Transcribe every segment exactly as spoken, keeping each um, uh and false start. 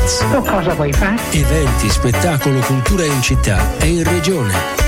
Events. O cosa vuoi fare? Eventi, spettacolo, cultura in città e in regione.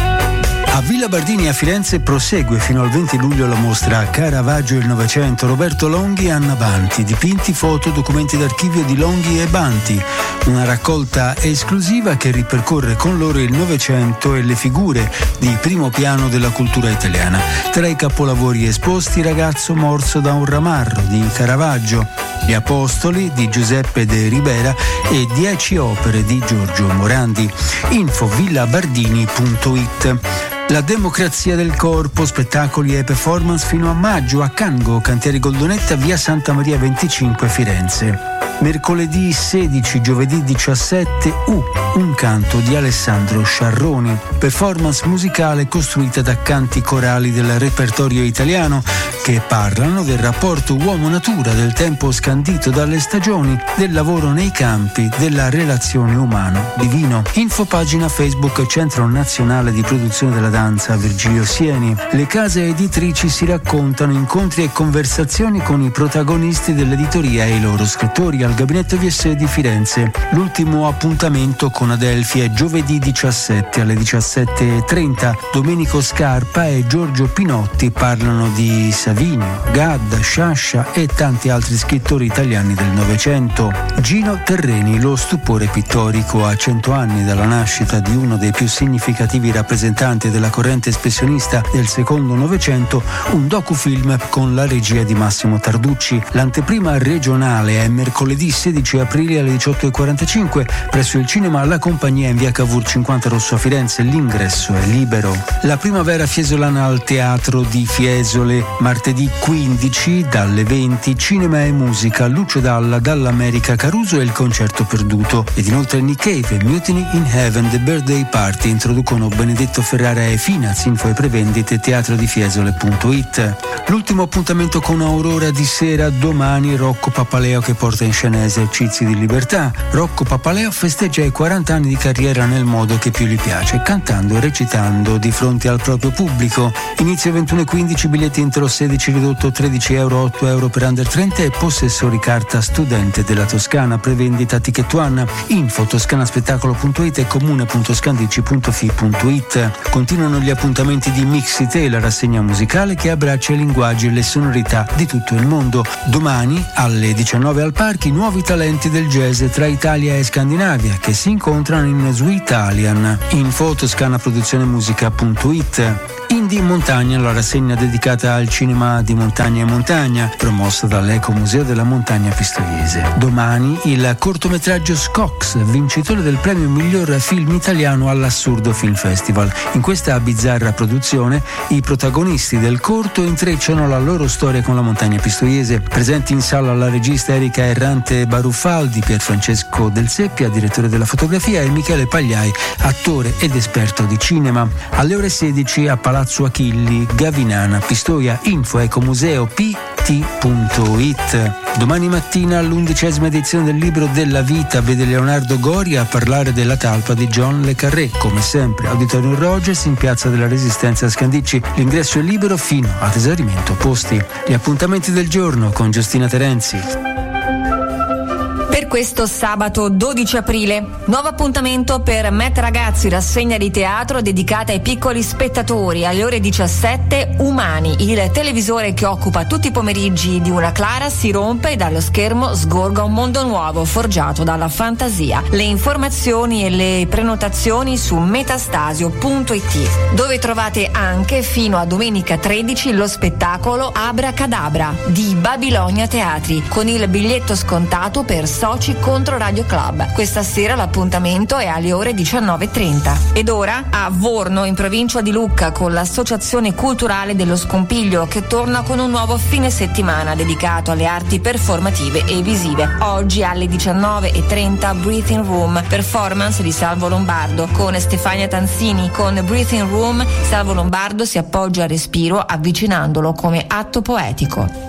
A Villa Bardini a Firenze prosegue fino al venti luglio la mostra Caravaggio e il Novecento, Roberto Longhi e Anna Banti, dipinti, foto, documenti d'archivio di Longhi e Banti, una raccolta esclusiva che ripercorre con loro il Novecento e le figure di primo piano della cultura italiana. Tra i capolavori esposti Ragazzo morso da un ramarro di Caravaggio, Gli Apostoli di Giuseppe de Ribera e Dieci opere di Giorgio Morandi. Info villabardini punto it. La democrazia del corpo, spettacoli e performance fino a maggio a Cango, Cantieri Goldonetta, via Santa Maria venticinque, Firenze. Mercoledì sedici, giovedì diciassette, U, un canto di Alessandro Sciarroni, performance musicale costruita da canti corali del repertorio italiano che parlano del rapporto uomo-natura, del tempo scandito dalle stagioni, del lavoro nei campi, della relazione umano-divino. Info pagina Facebook Centro Nazionale di Produzione della Danza Virgilio Sieni. Le case editrici si raccontano, incontri e conversazioni con i protagonisti dell'editoria e i loro scrittori al Gabinetto V S di Firenze. L'ultimo appuntamento con Adelphi è giovedì diciassette alle diciassette e trenta. Domenico Scarpa e Giorgio Pinotti parlano di Savinio, Gadda, Sciascia e tanti altri scrittori italiani del Novecento. Gino Terreni, lo stupore pittorico a cento anni dalla nascita di uno dei più significativi rappresentanti della corrente espressionista del secondo Novecento, un docufilm con la regia di Massimo Tarducci. L'anteprima regionale è mercoledì sedici aprile alle diciotto e quarantacinque presso il cinema La Compagnia in via Cavour cinquanta Rosso a Firenze. L'ingresso è libero. La primavera fiesolana al Teatro di Fiesole, martedì quindici dalle venti, cinema e musica, Lucio Dalla, dall'America Caruso e il concerto perduto. Ed inoltre Nick Cave, Mutiny in Heaven, The Birthday Party introducono Benedetto Ferrara e Finaz. Info e prevendite teatrodifiesole punto it. L'ultimo appuntamento con Aurora di sera domani, Rocco Papaleo che porta in scena esercizi di libertà. Rocco Papaleo festeggia i quaranta anni di carriera nel modo che più gli piace, cantando e recitando di fronte al proprio pubblico. Inizio ventuno e quindici, biglietti entro sedici, ridotto tredici euro, otto euro per under trenta e possessori carta studente della Toscana. Prevendita Ticket One. Info toscanaspettacolo punto it e comune punto scandici punto fi punto it. Continuano gli appuntamenti di Mixite, la rassegna musicale che abbraccia i linguaggi e le sonorità di tutto il mondo. Domani alle diciannove al Parchi, nuovi talenti del jazz tra Italia e Scandinavia che si incontrano in Suitalian. Info toscanaproduzzionemusica punto it. Indie in Montagna, la rassegna dedicata al cinema di montagna e montagna, promossa dall'Ecomuseo della Montagna Pistoiese. Domani il cortometraggio Scox, vincitore del premio miglior film italiano all'Assurdo Film Festival. In questa bizzarra produzione i protagonisti del corto intrecciano la loro storia con la montagna pistoiese. Presenti in sala la regista Erika Errante Baruffaldi, Pierfrancesco Del Seppia, direttore della fotografia, e Michele Pagliai, attore ed esperto di cinema. Alle ore sedici a Palazzo Achilli, Gavinana, Pistoia. Info ecomuseo p t punto it. Domani mattina all'undicesima edizione del Libro della Vita vede Leonardo Goria a parlare della talpa di John Le Carré. Come sempre, Auditorium Rogers in Piazza della Resistenza a Scandicci. L'ingresso è libero fino ad esaurimento posti. Gli appuntamenti del giorno con Giustina Terenzi. Per questo sabato dodici aprile, nuovo appuntamento per Met Ragazzi, rassegna di teatro dedicata ai piccoli spettatori. Alle ore diciassette, Umani, il televisore che occupa tutti i pomeriggi di una Clara si rompe e dallo schermo sgorga un mondo nuovo forgiato dalla fantasia. Le informazioni e le prenotazioni su metastasio punto it, dove trovate anche fino a domenica tredici lo spettacolo Abracadabra di Babilonia Teatri, con il biglietto scontato per soci contro Radio Club. Questa sera l'appuntamento è alle ore diciannove e trenta. Ed ora a Vorno, in provincia di Lucca, con l'Associazione Culturale dello Scompiglio, che torna con un nuovo fine settimana dedicato alle arti performative e visive. Oggi alle diciannove e trenta Breathing Room, performance di Salvo Lombardo con Stefania Tanzini. Con Breathing Room Salvo Lombardo si appoggia al respiro avvicinandolo come atto poetico.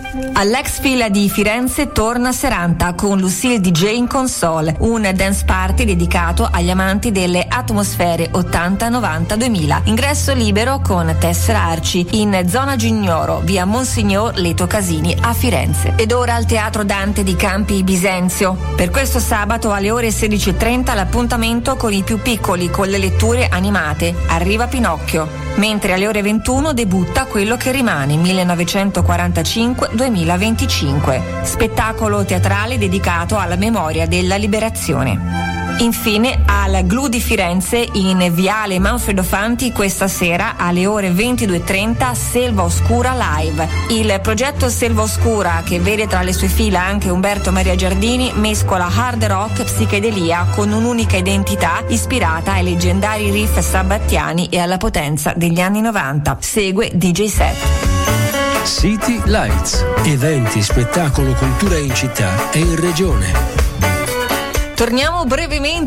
All'ex Villa di Firenze torna Seranta con Lucille D J in console, un dance party dedicato agli amanti delle atmosfere ottanta, novanta, duemila. Ingresso libero con tessera Arci in zona Gignoro, via Monsignor Leto Casini a Firenze. Ed ora al Teatro Dante di Campi Bisenzio. Per questo sabato alle ore sedici e trenta l'appuntamento con i più piccoli con le letture animate. Arriva Pinocchio. Mentre alle ore ventuno debutta Quello che rimane, millenovecentoquarantacinque duemilaventicinque. Spettacolo teatrale dedicato alla memoria della liberazione. Infine al Glu di Firenze in Viale Manfredo Fanti questa sera alle ore ventidue e trenta Selva Oscura Live. Il progetto Selva Oscura, che vede tra le sue fila anche Umberto Maria Giardini, mescola hard rock, psichedelia con un'unica identità ispirata ai leggendari riff sabattiani e alla potenza degli anni novanta. Segue D J Set. City Lights, eventi, spettacolo, cultura in città e in regione. Torniamo brevemente